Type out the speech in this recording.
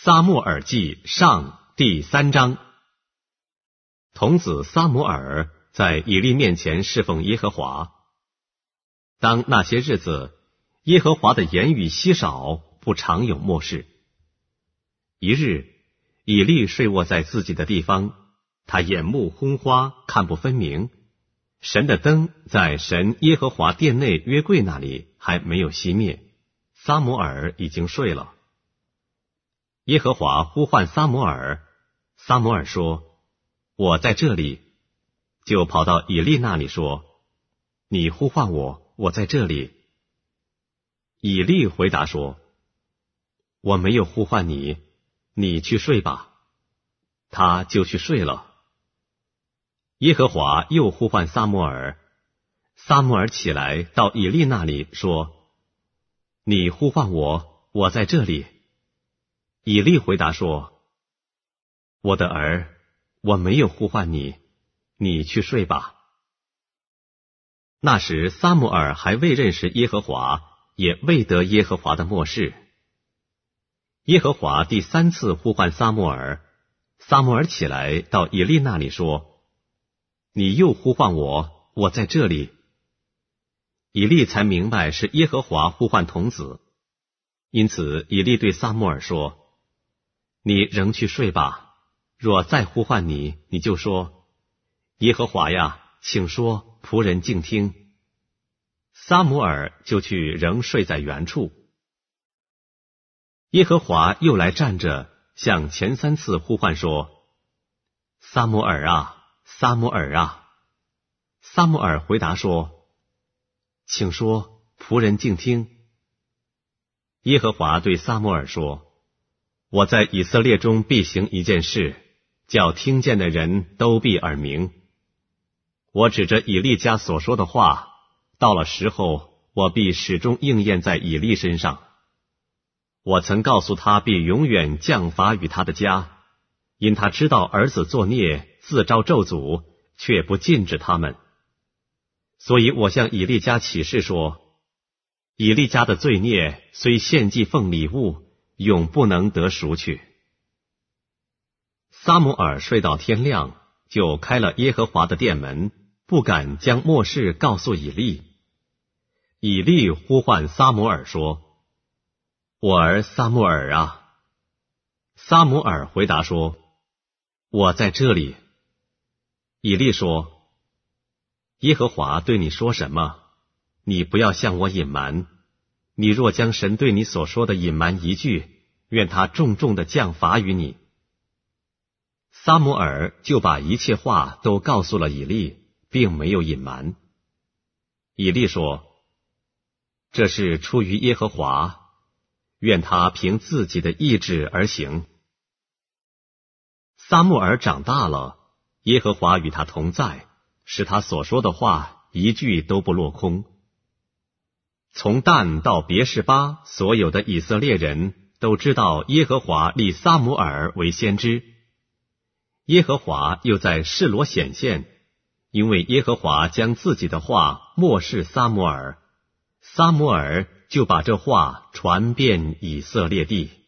撒母耳记上第3章。童子撒母耳在以利面前侍奉耶和华。当那些日子，耶和华的言语稀少，不常有默示。一日，以利睡卧在自己的地方，他眼目昏花，看不分明。神的灯在神耶和华殿内约柜那里还没有熄灭，撒母耳已经睡了。耶和华呼唤撒母耳，撒母耳说：我在这里。就跑到以利那里说：你呼唤我，我在这里。以利回答说：我没有呼唤你，你去睡吧。他就去睡了。耶和华又呼唤撒母耳，撒母耳起来到以利那里说：你呼唤我，我在这里。以利回答说：我的儿，我没有呼唤你，你去睡吧。那时撒母耳还未认识耶和华，也未得耶和华的默示。耶和华第3次呼唤撒母耳，撒母耳起来到以利那里说：你又呼唤我，我在这里。以利才明白是耶和华呼唤童子，因此以利对撒母耳说：你仍去睡吧，若再呼唤你，你就说：耶和华呀，请说，仆人静听。撒母耳就去仍睡在原处。耶和华又来站着，向前3次呼唤说：撒母耳啊，撒母耳啊。撒母耳回答说：请说，仆人静听。耶和华对撒母耳说：我在以色列中必行一件事，叫听见的人都必耳鸣。我指着以利家所说的话，到了时候，我必始终应验在以利身上。我曾告诉他必永远降罚与他的家，因他知道儿子作孽，自招咒诅，却不禁止他们。所以我向以利家起誓说：以利家的罪孽虽献祭奉礼物，永不能得赎去。撒母耳睡到天亮，就开了耶和华的殿门，不敢将默示告诉以利。以利呼唤撒母耳说：我儿撒母耳啊。撒母耳回答说：我在这里。以利说：耶和华对你说什么？你不要向我隐瞒。你若将神对你所说的隐瞒一句，愿他重重的降罚于你。撒母耳就把一切话都告诉了以利，并没有隐瞒。以利说：这是出于耶和华，愿他凭自己的意志而行。撒母耳长大了，耶和华与他同在，使他所说的话一句都不落空。从但到别是巴，所有的以色列人都知道耶和华立撒母耳为先知。耶和华又在示罗显现，因为耶和华将自己的话默示撒母耳，撒母耳就把这话传遍以色列地。